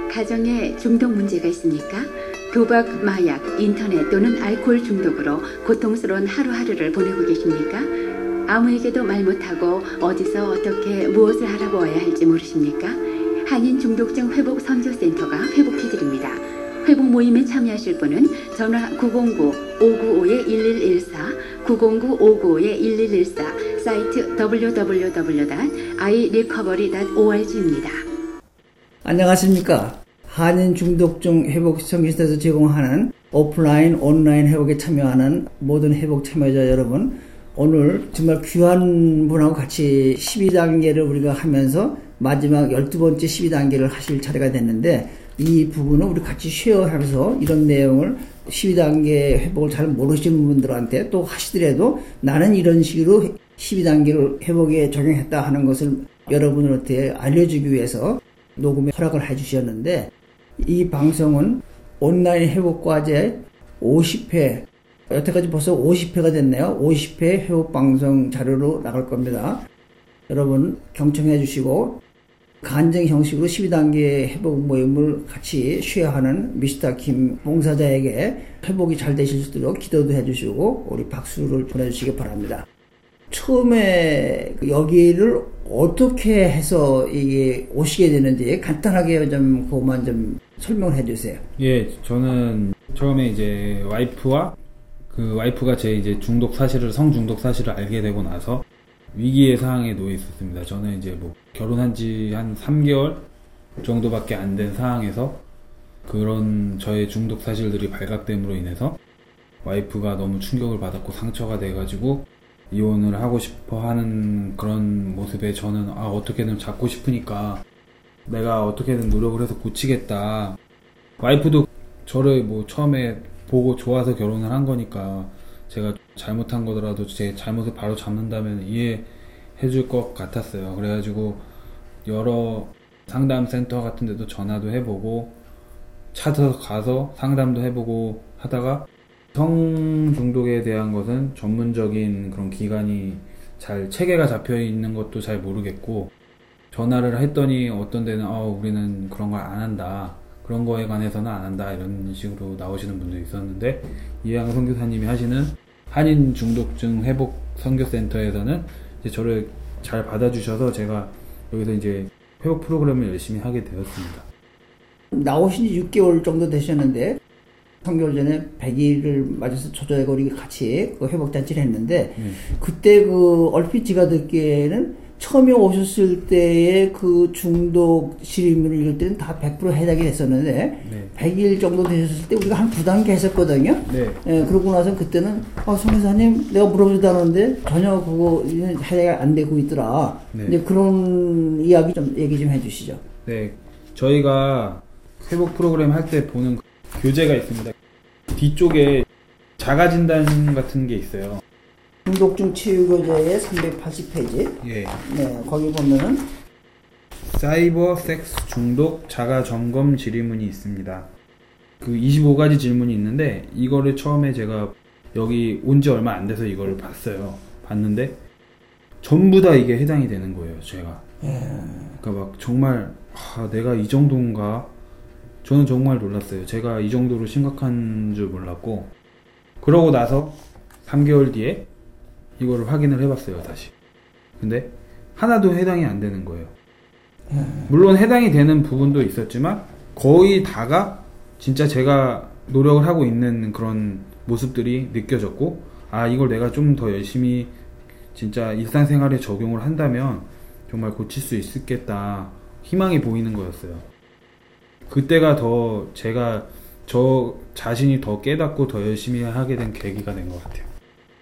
가정에 중독 문제가 있습니까? 도박, 마약, 인터넷 또는 알코올 중독으로 고통스러운 하루하루를 보내고 계십니까? 아무에게도 말 못하고 어디서 어떻게 무엇을 알아보아야 할지 모르십니까? 한인 중독증 회복 선교센터가 회복해드립니다. 회복 모임에 참여하실 분은 전화 909-595-1114, 909-595-1114, 사이트 www.irecovery.org입니다. 안녕하십니까. 한인 중독증 회복 선교센터에서 제공하는 오프라인, 온라인 회복에 참여하는 모든 회복 참여자 여러분, 오늘 정말 귀한 분하고 같이 12단계를 우리가 하면서 마지막 12번째 12단계를 하실 차례가 됐는데, 이 부분을 우리 같이 쉐어하면서 이런 내용을 12단계 회복을 잘 모르시는 분들한테 또 하시더라도 나는 이런 식으로 12단계를 회복에 적용했다 하는 것을 여러분한테 알려주기 위해서 녹음에 허락을 해주셨는데, 이 방송은 온라인 회복과제 50회, 여태까지 벌써 50회가 됐네요. 50회 회복방송 자료로 나갈 겁니다. 여러분 경청해 주시고 간증 형식으로 12단계 회복 모임을 같이 쉐어하는 미스터 김 봉사자에게 회복이 잘 되실 수 있도록 기도도 해주시고 우리 박수를 보내주시기 바랍니다. 처음에 여기를 어떻게 해서 이게 오시게 되는지 간단하게 좀 그것만 좀 설명을 해주세요. 예, 저는 처음에 이제 와이프가 제 이제 성중독 사실을 알게 되고 나서 위기의 상황에 놓여 있었습니다. 저는 이제 뭐 결혼한 지 한 3개월 정도밖에 안 된 상황에서 그런 저의 중독 사실들이 발각됨으로 인해서 와이프가 너무 충격을 받았고 상처가 돼가지고 이혼을 하고 싶어 하는 그런 모습에 저는 어떻게든 잡고 싶으니까 내가 어떻게든 노력을 해서 고치겠다. 와이프도 저를 뭐 처음에 보고 좋아서 결혼을 한 거니까 제가 잘못한 거더라도 제 잘못을 바로 잡는다면 이해해 줄 것 같았어요. 그래가지고 여러 상담센터 같은 데도 전화도 해보고 찾아가서 상담도 해보고 하다가 성중독에 대한 것은 전문적인 그런 기관이 체계가 잡혀 있는 것도 잘 모르겠고, 전화를 했더니 어떤 데는 우리는 그런 걸 안 한다, 그런 거에 관해서는 안 한다, 이런 식으로 나오시는 분도 있었는데, 이해양 선교사님이 하시는 한인 중독증 회복 선교센터에서는 이제 저를 잘 받아주셔서 제가 여기서 이제 회복 프로그램을 열심히 하게 되었습니다. 나오신 지 6개월 정도 되셨는데 3개월 전에 100일을 맞아서 조절하고 우리 같이 그 회복잔치를 했는데, 그때 얼핏 제가 듣기에는 처음에 오셨을 때의 그 중독 시림을 이럴 때는 다 100% 해당이 됐었는데, 100일 정도 되셨을 때 우리가 한 2단계 했었거든요. 그러고 나서 그때는 성교사님 내가 물어보지도 않았는데 전혀 그거 해당이 안 되고 있더라. 이제 그런 이야기 좀 얘기 좀 해주시죠. 네, 저희가 회복 프로그램 할 때 보는 교재가 있습니다. 뒤쪽에 자가진단 같은 게 있어요. 중독증 치유교재의 380페이지. 예. 네, 거기 보면은 사이버 섹스 중독 자가 점검 질의문이 있습니다. 그 25가지 질문이 있는데, 이거를 처음에 제가 여기 온 지 얼마 안 돼서 이거를 봤는데 전부 다 이게 해당이 되는 거예요, 제가. 그러니까 막 정말 내가 이 정도인가? 저는 정말 놀랐어요. 제가 이 정도로 심각한 줄 몰랐고, 그러고 나서 3개월 뒤에 이거를 확인을 해봤어요, 다시. 근데 하나도 해당이 안 되는 거예요. 물론 해당이 되는 부분도 있었지만 거의 다가 진짜 제가 노력을 하고 있는 그런 모습들이 느껴졌고, 이걸 내가 좀 더 열심히 진짜 일상생활에 적용을 한다면 정말 고칠 수 있겠다, 희망이 보이는 거였어요. 그때가 더 제가 저 자신이 더 깨닫고 더 열심히 하게 된 계기가 된 것 같아요.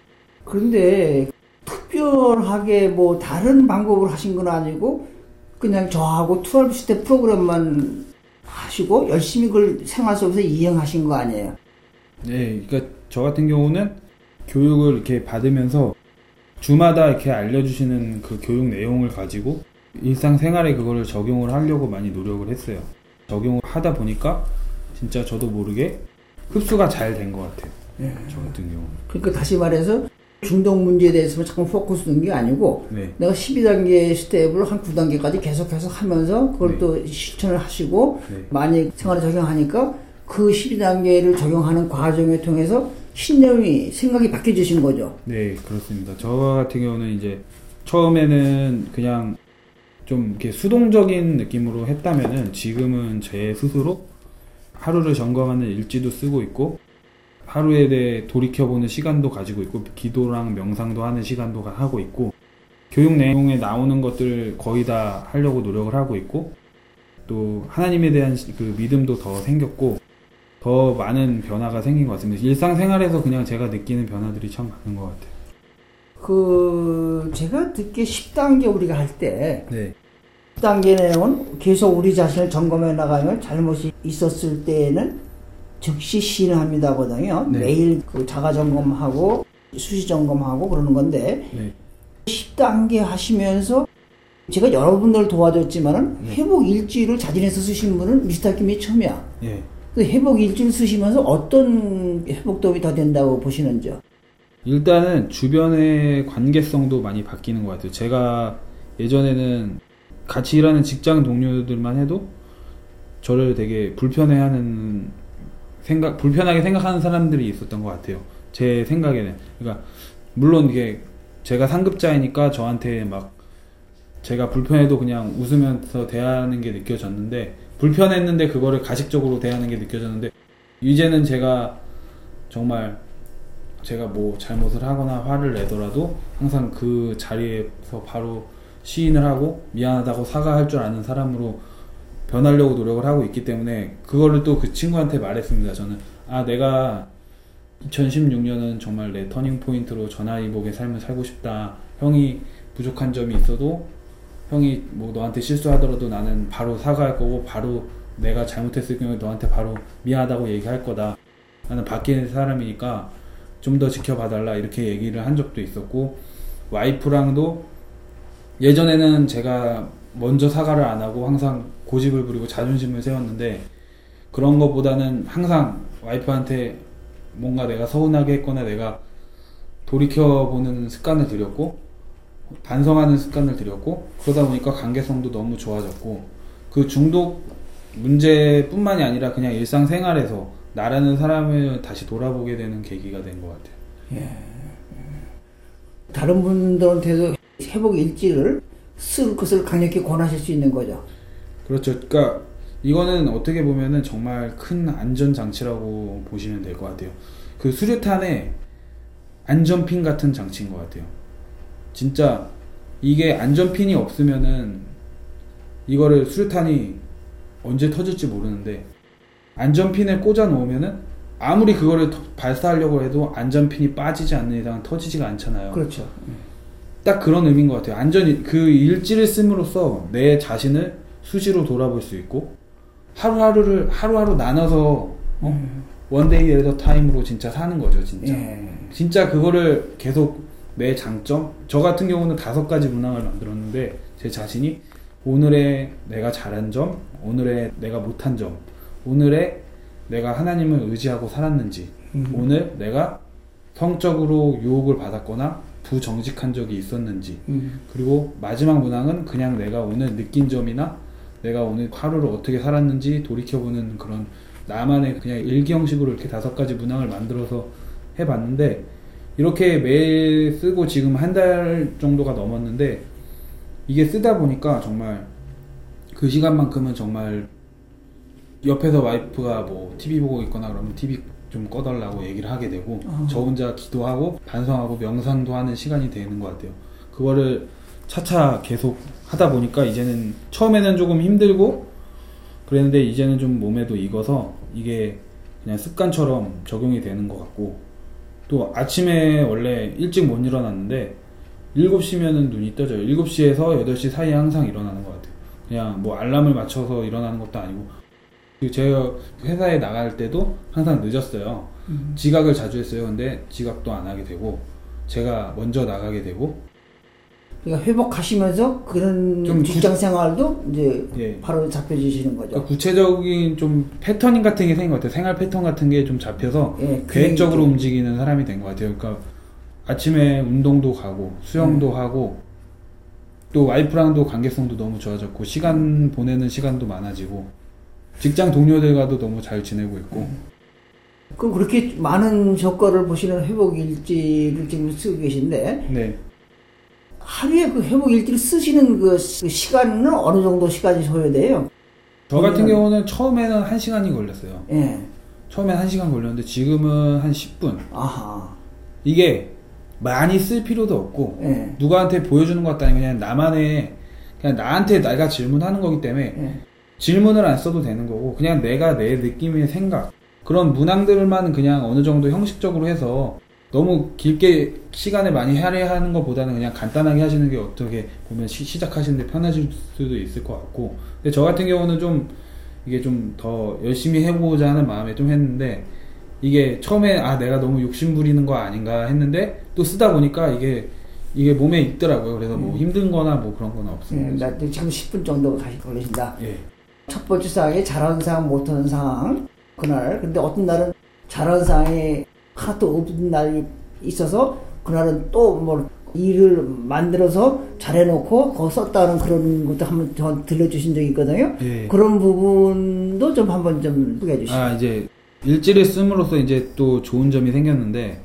그런데 특별하게 뭐 다른 방법을 하신 건 아니고 그냥 저하고 12스텝 프로그램만 하시고 열심히 그걸 생활 속에서 이행하신 거 아니에요? 네, 그러니까 저 같은 경우는 교육을 이렇게 받으면서 주마다 이렇게 알려주시는 그 교육 내용을 가지고 일상생활에 그거를 적용을 하려고 많이 노력을 했어요. 적용을 하다 보니까 진짜 저도 모르게 흡수가 잘 된 것 같아요. 저 같은 경우는. 그러니까 다시 말해서 중독 문제에 대해서만 자꾸 포커스 두는 게 아니고 네. 내가 12단계 스텝을 한 9단계까지 계속해서 하면서 그걸 네. 또 실천을 하시고 네. 많이 생활에 적용하니까 그 12단계를 적용하는 과정을 통해서 신념이 생각이 바뀌어지신 거죠. 네, 그렇습니다. 저 같은 경우는 이제 처음에는 그냥 좀 이렇게 수동적인 느낌으로 했다면은 지금은 제 스스로 하루를 점검하는 일지도 쓰고 있고 하루에 대해 돌이켜보는 시간도 가지고 있고 기도랑 명상도 하는 시간도 하고 있고 교육 내용에 나오는 것들 거의 다 하려고 노력을 하고 있고 또 하나님에 대한 그 믿음도 더 생겼고 더 많은 변화가 생긴 것 같습니다. 일상생활에서 그냥 제가 느끼는 변화들이 참 많은 것 같아요. 제가 듣기에 10단계 우리가 할 때 네. 10단계 내용은 계속 우리 자신을 점검해 나가면 잘못이 있었을 때에는 즉시 시인합니다거든요. 네. 매일 그 자가 점검하고 수시 점검하고 그러는 건데 네. 10단계 하시면서 제가 여러분들 도와줬지만은 네. 회복 일지를 자진해서 쓰신 분은 미스터 김이 처음이야. 예. 그 회복 일지를 쓰시면서 어떤 회복 도움이 더 된다고 보시는지요? 일단은 주변의 관계성도 많이 바뀌는 것 같아요. 제가 예전에는 같이 일하는 직장 동료들만 해도 저를 되게 불편하게 생각하는 사람들이 있었던 것 같아요. 제 생각에는. 그러니까 물론 이게 제가 상급자이니까 저한테 막 제가 불편해도 그냥 웃으면서 대하는 게 느껴졌는데 불편했는데 그거를 가식적으로 대하는 게 느껴졌는데 이제는 제가 정말 제가 뭐 잘못을 하거나 화를 내더라도 항상 그 자리에서 바로 시인을 하고 미안하다고 사과할 줄 아는 사람으로 변하려고 노력을 하고 있기 때문에 그거를 또 그 친구한테 말했습니다. 저는 내가 2016년은 정말 내 터닝 포인트로 전화위복의 삶을 살고 싶다. 형이 부족한 점이 있어도 형이 뭐 너한테 실수하더라도 나는 바로 사과할 거고 바로 내가 잘못했을 경우에 너한테 바로 미안하다고 얘기할 거다. 나는 바뀌는 사람이니까 좀 더 지켜봐달라 이렇게 얘기를 한 적도 있었고 와이프랑도 예전에는 제가 먼저 사과를 안 하고 항상 고집을 부리고 자존심을 세웠는데 그런 것보다는 항상 와이프한테 뭔가 내가 서운하게 했거나 내가 돌이켜보는 습관을 들였고 반성하는 습관을 들였고 그러다 보니까 관계성도 너무 좋아졌고 그 중독 문제뿐만이 아니라 그냥 일상생활에서 나라는 사람을 다시 돌아보게 되는 계기가 된 것 같아요. 예. 다른 분들한테도 회복 일지를 쓸 것을 강력히 권하실 수 있는 거죠. 그렇죠. 그러니까 이거는 어떻게 보면은 정말 큰 안전장치라고 보시면 될 것 같아요. 그 수류탄의 안전핀 같은 장치인 것 같아요. 진짜 이게 안전핀이 없으면은 이거를 수류탄이 언제 터질지 모르는데 안전핀을 꽂아 놓으면은 아무리 그거를 발사하려고 해도 안전핀이 빠지지 않는 이상은 터지지가 않잖아요. 그렇죠. 딱 그런 의미인 것 같아요. 그 일지를 씀으로써 내 자신을 수시로 돌아볼 수 있고 하루하루 나눠서 원데이 에더 타임으로 진짜 사는 거죠. 진짜. 예. 진짜 그거를 계속 내 장점 저 같은 경우는 5가지 문항을 만들었는데 제 자신이 오늘의 내가 잘한 점, 오늘의 내가 못한 점, 오늘의 내가 하나님을 의지하고 살았는지, 오늘 내가 성적으로 유혹을 받았거나 부정직한 적이 있었는지, 그리고 마지막 문항은 그냥 내가 오늘 느낀 점이나 내가 오늘 하루를 어떻게 살았는지 돌이켜보는 그런 나만의 그냥 일기 형식으로 이렇게 5가지 문항을 만들어서 해봤는데 이렇게 매일 쓰고 지금 1달 정도가 넘었는데 이게 쓰다 보니까 정말 그 시간만큼은 정말 옆에서 와이프가 뭐 TV 보고 있거나 그러면 TV 좀 꺼달라고 얘기를 하게 되고 저 혼자 기도하고 반성하고 명상도 하는 시간이 되는 것 같아요. 그거를 차차 계속 하다 보니까 이제는 처음에는 조금 힘들고 그랬는데 이제는 좀 몸에도 익어서 이게 그냥 습관처럼 적용이 되는 것 같고 또 아침에 원래 일찍 못 일어났는데 7시면은 눈이 떠져요. 7시에서 8시 사이에 항상 일어나는 것 같아요. 그냥 뭐 알람을 맞춰서 일어나는 것도 아니고 제가 회사에 나갈 때도 항상 늦었어요. 지각을 자주 했어요. 근데 지각도 안 하게 되고 제가 먼저 나가게 되고 그러니까 회복하시면서 그런 좀 직장 생활도 이제 예. 바로 잡혀지시는 거죠. 그러니까 구체적인 좀 패턴 같은 게 생긴 것 같아요. 생활 패턴 같은 게 좀 잡혀서 예, 계획적으로 움직이는 사람이 된 것 같아요. 그러니까 아침에 운동도 가고 수영도 하고 또 와이프랑도 관계성도 너무 좋아졌고 시간 보내는 시간도 많아지고 직장 동료들과도 너무 잘 지내고 있고. 그럼 그렇게 많은 효과를 보시는 회복 일지를 지금 쓰고 계신데 네. 하루에 그 회복 일지를 쓰시는 그 시간은 어느 정도 시간이 소요돼요? 저 같은 경우는 처음에는 1시간이 걸렸어요. 예. 처음엔 1시간 걸렸는데 지금은 한 10분. 아하. 이게 많이 쓸 필요도 없고 예. 누구한테 보여주는 것 같다니 그냥 나만의 그냥 나한테 내가 질문하는 거기 때문에 예. 질문을 안 써도 되는 거고 그냥 내가 내 느낌의 생각 그런 문항들만 그냥 어느 정도 형식적으로 해서 너무 길게 시간을 많이 할애하는 것보다는 그냥 간단하게 하시는 게 어떻게 보면 시작하시는데 편하실 수도 있을 것 같고 근데 저 같은 경우는 좀 이게 좀 더 열심히 해보자 하는 마음에 좀 했는데 이게 처음에 내가 너무 욕심 부리는 거 아닌가 했는데 또 쓰다 보니까 이게 몸에 있더라고요. 그래서 뭐 힘든 거나 뭐 그런 건 없습니다. 나 지금 10분 정도 다시 걸리신다. 예. 첫 번째 상황이 잘하는 상황, 못하는 상황, 그날. 근데 어떤 날은 잘하는 상황이 하나도 없는 날이 있어서, 그날은 또 뭐, 일을 만들어서 잘해놓고, 거기 썼다는 그런 것도 한번 저 들려주신 적이 있거든요. 예. 그런 부분도 좀 한번 좀 소개해 주시죠. 이제, 일지를 씀으로써 이제 또 좋은 점이 생겼는데,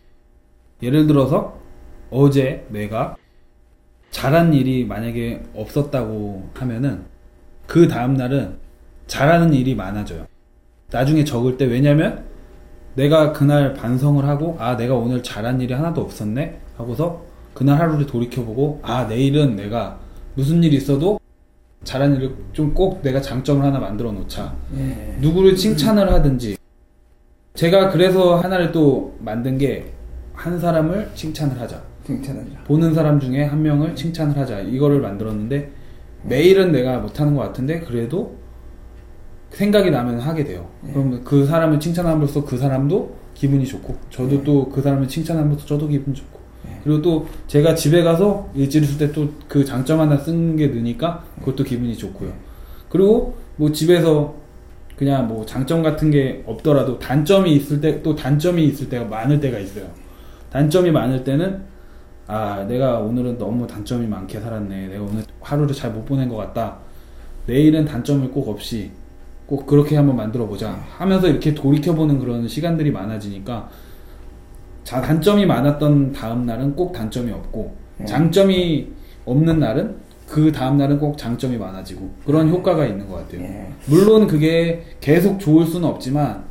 예를 들어서, 어제 내가 잘한 일이 만약에 없었다고 하면은, 그 다음날은 잘하는 일이 많아져요. 나중에 적을 때 왜냐면 내가 그날 반성을 하고 내가 오늘 잘한 일이 하나도 없었네 하고서 그날 하루를 돌이켜보고 내일은 내가 무슨 일이 있어도 잘한 일을 좀 꼭 내가 장점을 하나 만들어 놓자. 예. 누구를 칭찬을 하든지 제가 그래서 하나를 또 만든 게 한 사람을 칭찬을 하자. 칭찬하자. 보는 사람 중에 한 명을 칭찬을 하자. 이거를 만들었는데 매일은 내가 못하는 것 같은데 그래도 생각이 나면 하게 돼요. 그럼 그 사람을 칭찬함으로써 그 사람도 기분이 좋고 저도 또 그 사람을 칭찬함으로써 저도 기분 좋고 그리고 또 제가 집에 가서 일지를 쓸 때 또 그 장점 하나 쓰는 게 느니까 그것도 기분이 좋고요. 그리고 뭐 집에서 그냥 뭐 장점 같은 게 없더라도 단점이 있을 때 또 단점이 있을 때가 많을 때가 있어요. 단점이 많을 때는 내가 오늘은 너무 단점이 많게 살았네. 내가 오늘 하루를 잘 못 보낸 것 같다. 내일은 단점을 꼭 없이 꼭 그렇게 한번 만들어 보자 하면서 이렇게 돌이켜보는 그런 시간들이 많아지니까 단점이 많았던 다음 날은 꼭 단점이 없고 장점이 없는 날은 그 다음 날은 꼭 장점이 많아지고 그런 효과가 있는 것 같아요. 물론 그게 계속 좋을 수는 없지만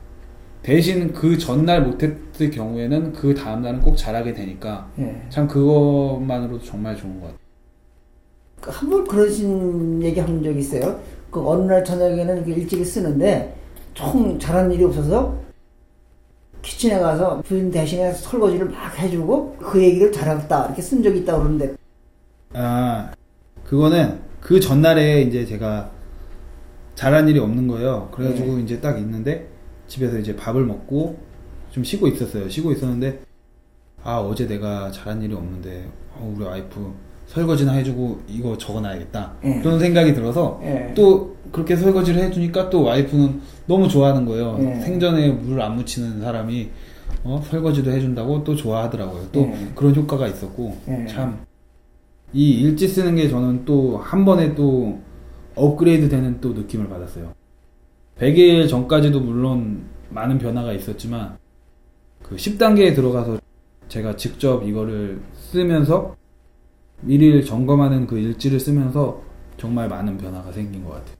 대신 그 전날 못했을 경우에는 그 다음날은 꼭 잘하게 되니까 참 그것만으로도 정말 좋은 것 같아요. 한번 그러신 얘기 한 적이 있어요. 그 어느 날 저녁에는 그 일지를 쓰는데 총 잘한 일이 없어서 키친에 가서 부인 대신에 설거지를 막 해주고 그 얘기를 잘했다 이렇게 쓴 적이 있다고 그러는데 그거는 그 전날에 이제 제가 잘한 일이 없는 거예요. 그래가지고 이제 딱 있는데 집에서 이제 밥을 먹고 좀 쉬고 있었어요. 쉬고 있었는데 어제 내가 잘한 일이 없는데 우리 와이프 설거지나 해주고 이거 적어놔야겠다 그런 생각이 들어서 또 그렇게 설거지를 해주니까 또 와이프는 너무 좋아하는 거예요. 생전에 물 안 묻히는 사람이 설거지도 해준다고 또 좋아하더라고요. 또 그런 효과가 있었고 참 이 일지 쓰는 게 저는 또 한 번에 또 업그레이드 되는 또 느낌을 받았어요. 100일 전까지도 물론 많은 변화가 있었지만 그 10단계에 들어가서 제가 직접 이거를 쓰면서 일일 점검하는 그 일지를 쓰면서 정말 많은 변화가 생긴 것 같아요.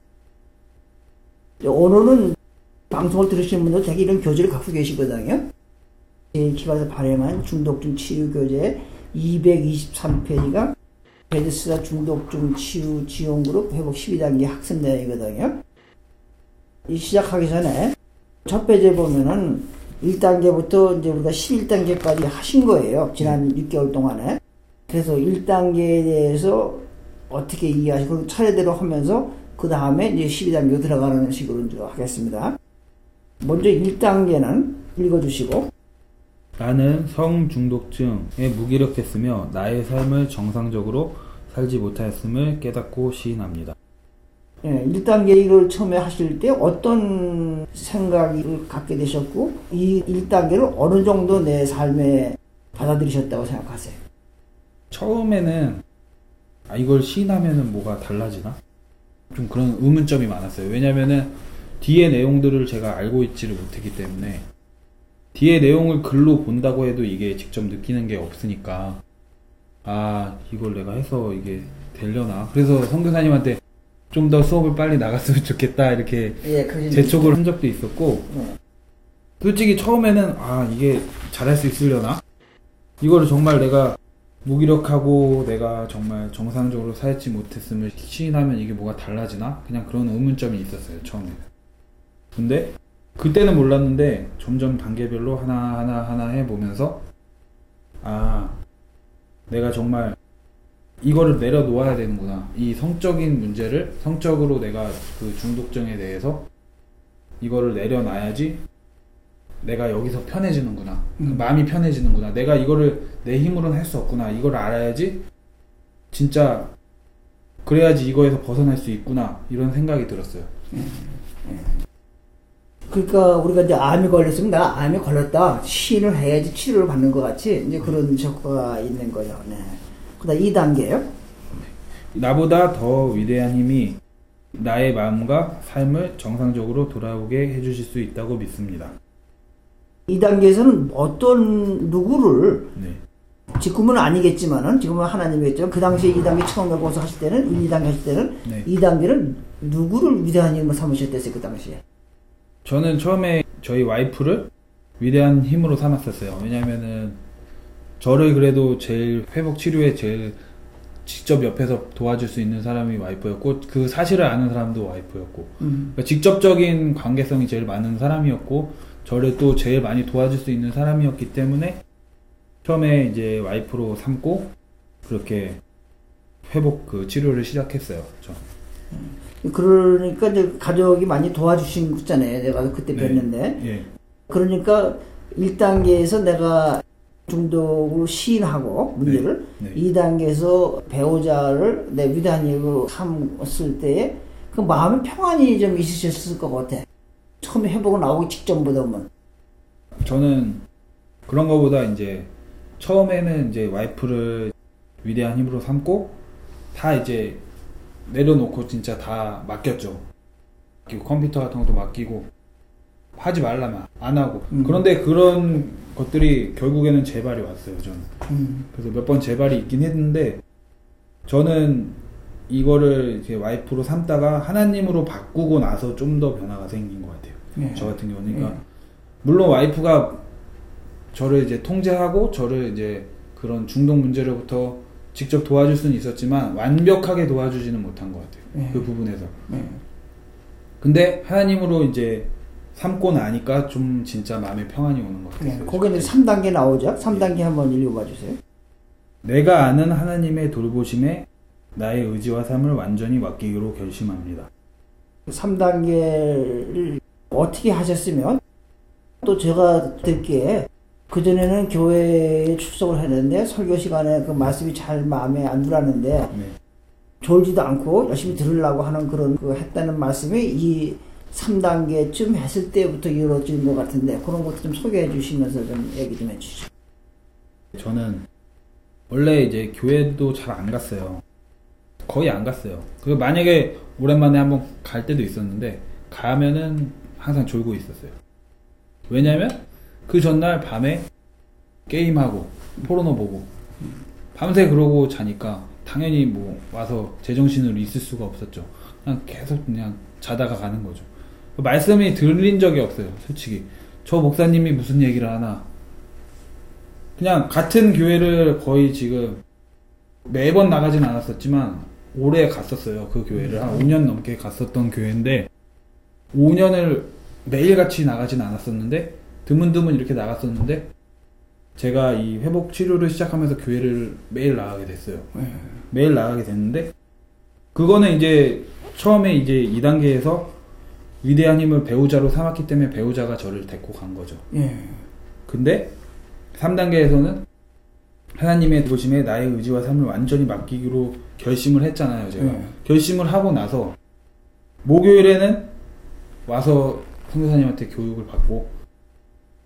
오늘은 방송을 들으시는 분들 되게 이런 교재를 갖고 계시거든요. 기관에서 발행한 중독중 치유 교재 223페이지가 베데스다 중독중 치유 지원그룹 회복 12단계 학습 내용이거든요. 시작하기 전에 첫 페이지에 보면은 1단계부터 이제 우리가 11단계까지 하신 거예요. 지난 6개월 동안에. 그래서 1단계에 대해서 어떻게 이해하시고 차례대로 하면서 그 다음에 이제 12단계로 들어가는 식으로 이제 하겠습니다. 먼저 1단계는 읽어주시고. 나는 성중독증에 무기력했으며 나의 삶을 정상적으로 살지 못하였음을 깨닫고 시인합니다. 1단계 이걸 처음에 하실 때 어떤 생각을 갖게 되셨고 이 1단계를 어느 정도 내 삶에 받아들이셨다고 생각하세요? 처음에는 이걸 시인하면은 뭐가 달라지나? 좀 그런 의문점이 많았어요. 왜냐면은 뒤에 내용들을 제가 알고 있지를 못했기 때문에 뒤에 내용을 글로 본다고 해도 이게 직접 느끼는 게 없으니까 이걸 내가 해서 이게 되려나? 그래서 선교사님한테 좀 더 수업을 빨리 나갔으면 좋겠다 이렇게 재촉을 한 적도 있었고 솔직히 처음에는 이게 잘할 수 있으려나? 이거를 정말 내가 무기력하고 내가 정말 정상적으로 살지 못했으면 시인하면 이게 뭐가 달라지나? 그냥 그런 의문점이 있었어요, 처음에. 근데 그때는 몰랐는데 점점 단계별로 하나 해보면서 내가 정말 이거를 내려놓아야 되는구나. 이 성적인 문제를 성적으로 내가 그 중독증에 대해서 이거를 내려놔야지 내가 여기서 편해지는구나. 마음이 편해지는구나. 내가 이거를 내 힘으로는 할 수 없구나. 이걸 알아야지 진짜 그래야지 이거에서 벗어날 수 있구나. 이런 생각이 들었어요. 그러니까 우리가 이제 암이 걸렸으면 내가 암이 걸렸다. 시인을 해야지 치료를 받는 것 같이 이제 그런 적과가 있는 거죠. 네. 그다음 2단계요. 나보다 더 위대한 힘이 나의 마음과 삶을 정상적으로 돌아오게 해주실 수 있다고 믿습니다. 2단계에서는 어떤 누구를 네. 지금은 아니겠지만은 지금은 하나님이겠죠. 그 당시에 2단계 처음 해보서 하실 때는 1, 2단계 하실 때는 네. 2단계는 누구를 위대한 힘을 삼으셨댔어요, 그 당시에? 저는 처음에 저희 와이프를 위대한 힘으로 삼았었어요. 왜냐면은 저를 그래도 제일 회복 치료에 제일 직접 옆에서 도와줄 수 있는 사람이 와이프였고 그 사실을 아는 사람도 와이프였고 그러니까 직접적인 관계성이 제일 많은 사람이었고 저를 또 제일 많이 도와줄 수 있는 사람이었기 때문에 처음에 이제 와이프로 삼고 그렇게 회복 그 치료를 시작했어요. 그러니까 이제 가족이 많이 도와주신 거잖아요. 내가 그때 네. 뵀는데. 예. 그러니까 1단계에서 내가 중독을 시인하고 문제를 네. 2단계에서 배우자를 내 위대한 힘으로 삼았을 때에 그 마음의 평안이 좀 있으셨을 것 같아. 처음에 회복을 나오기 직전보다는. 저는 그런 거보다 이제 처음에는 이제 와이프를 위대한 힘으로 삼고 다 이제 내려놓고 진짜 다 맡겼죠. 컴퓨터 같은 것도 맡기고 하지 말라면 안 하고 그런데 그런 것들이 결국에는 재발이 왔어요. 저는 그래서 몇 번 재발이 있긴 했는데 저는 이거를 이제 와이프로 삼다가 하나님으로 바꾸고 나서 좀 더 변화가 생긴 것 같아요. 네. 저 같은 경우는 그러니까 물론 와이프가 저를 이제 통제하고 저를 이제 그런 중독 문제로부터 직접 도와줄 수는 있었지만 완벽하게 도와주지는 못한 것 같아요. 그 부분에서. 근데 하나님으로 이제 삼고 나니까 좀 진짜 마음의 평안이 오는 것 같아요. 거기는 3단계 나오죠. 3단계 한번 읽어봐 주세요. 내가 아는 하나님의 돌보심에 나의 의지와 삶을 완전히 맡기기로 결심합니다. 3단계를 어떻게 하셨으면 또 제가 듣기에 그전에는 교회에 출석을 했는데 설교 시간에 그 말씀이 잘 마음에 안 들었는데 졸지도 않고 열심히 들으려고 하는 그런 그 했다는 말씀이 이 3단계쯤 했을 때부터 이루어진 것 같은데 그런 것도 좀 소개해 주시면서 좀 얘기 좀 해주시죠. 저는 원래 이제 교회도 잘 안 갔어요. 거의 안 갔어요. 그 만약에 오랜만에 한번 갈 때도 있었는데 가면은 항상 졸고 있었어요. 왜냐면 그 전날 밤에 게임하고 포르노 보고 밤새 그러고 자니까 당연히 뭐 와서 제정신으로 있을 수가 없었죠. 그냥 계속 그냥 자다가 가는 거죠. 말씀이 들린 적이 없어요. 솔직히 저 목사님이 무슨 얘기를 하나 그냥 같은 교회를 거의 지금 매번 나가진 않았었지만 오래 갔었어요. 그 교회를 한 5년 넘게 갔었던 교회인데 5년을 매일같이 나가진 않았었는데 드문드문 이렇게 나갔었는데 제가 이 회복 치료를 시작하면서 교회를 매일 나가게 됐어요. 매일 나가게 됐는데 그거는 이제 처음에 이제 2단계에서 위대한 힘을 배우자로 삼았기 때문에 배우자가 저를 데리고 간 거죠. 근데 3단계에서는 하나님의 도심에 나의 의지와 삶을 완전히 맡기기로 결심을 했잖아요. 제가 결심을 하고 나서 목요일에는 와서 선교사님한테 교육을 받고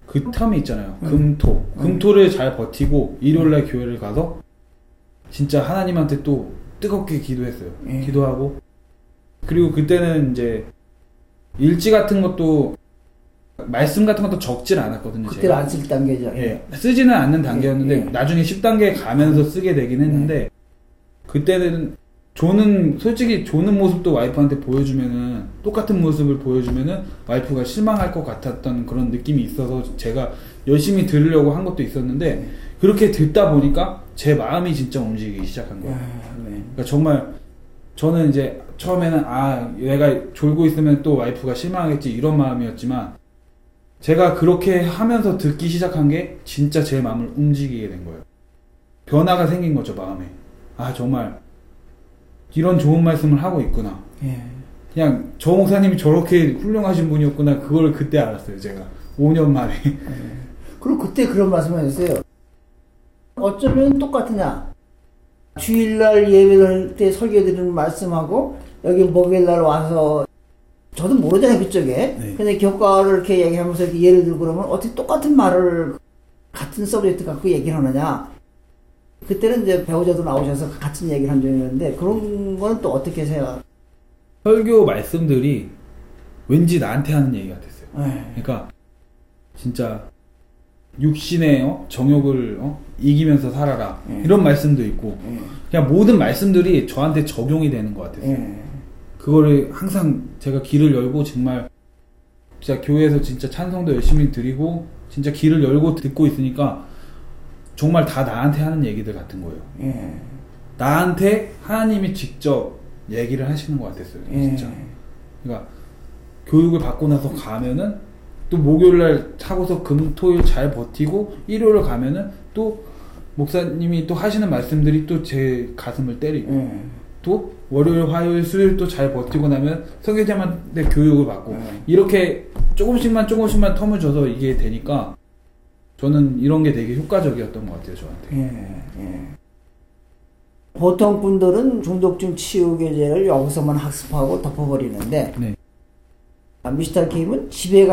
그 텀이 있잖아요. 금토. 금토를 잘 버티고 일요일날 교회를 가서 진짜 하나님한테 또 뜨겁게 기도했어요. 기도하고. 그리고 그때는 이제 일지 같은 것도 말씀 같은 것도 적질 않았거든요. 그때는 안 쓸 단계죠. 예. 쓰지는 않는 단계였는데 나중에 10단계 가면서 쓰게 되긴 했는데 그때는 솔직히 조는 모습도 와이프한테 보여주면은 똑같은 모습을 보여주면은 와이프가 실망할 것 같았던 그런 느낌이 있어서 제가 열심히 들으려고 한 것도 있었는데 그렇게 듣다 보니까 제 마음이 진짜 움직이기 시작한 거예요. 그러니까 정말 저는 이제 처음에는 내가 졸고 있으면 또 와이프가 실망하겠지 이런 마음이었지만 제가 그렇게 하면서 듣기 시작한 게 진짜 제 마음을 움직이게 된 거예요. 변화가 생긴 거죠, 마음에. 정말 이런 좋은 말씀을 하고 있구나. 그냥 저 목사님이 저렇게 훌륭하신 분이었구나. 그걸 그때 알았어요, 제가. 5년 만에. 그리고 그때 그런 말씀을 했어요. 어쩌면 똑같으냐. 주일날 예배할 때 설교 드리는 말씀하고 여기 목요일날 와서 저도 모르잖아요, 그쪽에. 근데 교과를 이렇게 얘기하면서 이렇게 예를 들고 그러면 어떻게 똑같은 말을 같은 서브젝트 갖고 얘기를 하느냐. 그때는 이제 배우자도 나오셔서 같은 얘기를 한 적이 있는데 그런 거는 또 어떻게 생각? 설교 말씀들이 왠지 나한테 하는 얘기 같았어요. 그러니까 진짜 육신의 정욕을 이기면서 살아라 이런 말씀도 있고 그냥 모든 말씀들이 저한테 적용이 되는 것 같았어요. 그거를 항상 제가 귀를 열고 정말 진짜 교회에서 진짜 찬송도 열심히 드리고 진짜 귀를 열고 듣고 있으니까 정말 다 나한테 하는 얘기들 같은 거예요. 나한테 하나님이 직접 얘기를 하시는 것 같았어요. 진짜. 그러니까 교육을 받고 나서 가면은 또 목요일날 하고서 금토일 잘 버티고 일요일 가면은 또 목사님이 또 하시는 말씀들이 또 제 가슴을 때리고 또 월요일 화요일 수요일 또 잘 버티고 나면 선교사님한테 교육을 받고 이렇게 조금씩만 텀을 줘서 이게 되니까 저는 이런 게 되게 효과적이었던 것 같아요, 저한테. 보통 분들은 중독증 치유 교재를 여기서만 학습하고 덮어버리는데 미스터 K는 집에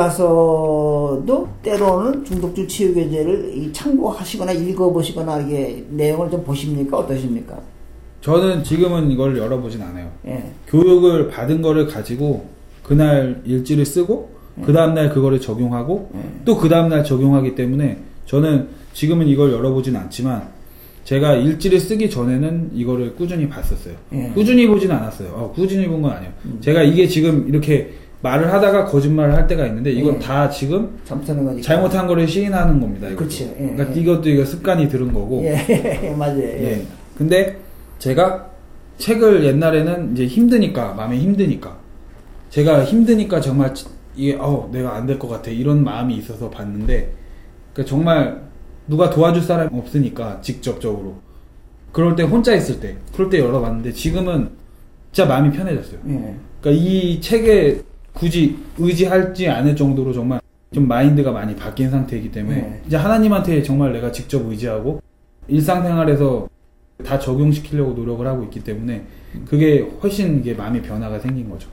가서도 때로는 중독증 치유 교재를 참고하시거나 읽어보시거나 이게 내용을 좀 보십니까? 어떠십니까? 저는 지금은 이걸 열어보진 않아요. 교육을 받은 거를 가지고 그날 일지를 쓰고 그 다음날 그거를 적용하고 또 그 다음날 적용하기 때문에 저는 지금은 이걸 열어보진 않지만 제가 일지를 쓰기 전에는 이거를 꾸준히 봤었어요. 꾸준히 보진 않았어요. 꾸준히 본 건 아니에요. 제가 이게 지금 이렇게 말을 하다가 거짓말을 할 때가 있는데 이건 다 지금 잘못한 거를 시인하는 겁니다. 그렇죠. 그러니까 이것도 습관이 들은 거고. 맞아요. 근데 제가 책을 옛날에는 이제 힘드니까 마음이 힘드니까 제가 힘드니까 정말 이게 내가 안 될 것 같아 이런 마음이 있어서 봤는데 그러니까 정말 누가 도와줄 사람이 없으니까 직접적으로 그럴 때 혼자 있을 때 그럴 때 열어봤는데 지금은 진짜 마음이 편해졌어요. 그러니까 이 책에 굳이 의지하지 않을 정도로 정말 좀 마인드가 많이 바뀐 상태이기 때문에 이제 하나님한테 정말 내가 직접 의지하고 일상생활에서 다 적용시키려고 노력을 하고 있기 때문에 그게 훨씬 이게 마음의 변화가 생긴 거죠.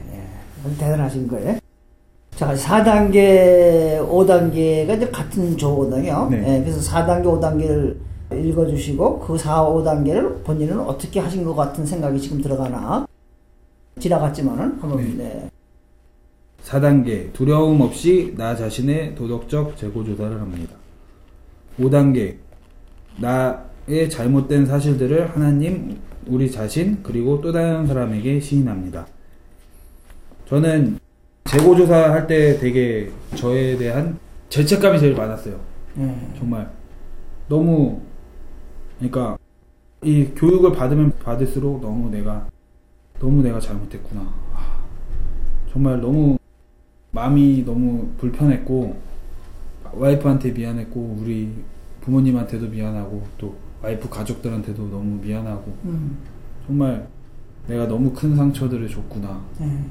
대단하신 거예요. 자, 4단계, 5단계가 이제 같은 조거든요. 그래서 4단계, 5단계를 읽어주시고 그 4, 5단계를 본인은 어떻게 하신 것 같은 생각이 지금 들어가나 지나갔지만은 한번 4단계 두려움 없이 나 자신의 도덕적 재고조사를 합니다. 5단계 나의 잘못된 사실들을 하나님, 우리 자신 그리고 또 다른 사람에게 시인합니다. 저는 재고조사 할 때 되게 저에 대한 죄책감이 제일 많았어요. 정말 너무 그러니까 이 교육을 받으면 받을수록 너무 내가 잘못했구나. 정말 너무 마음이 너무 불편했고 와이프한테 미안했고 우리 부모님한테도 미안하고 또 와이프 가족들한테도 너무 미안하고 정말 내가 너무 큰 상처들을 줬구나.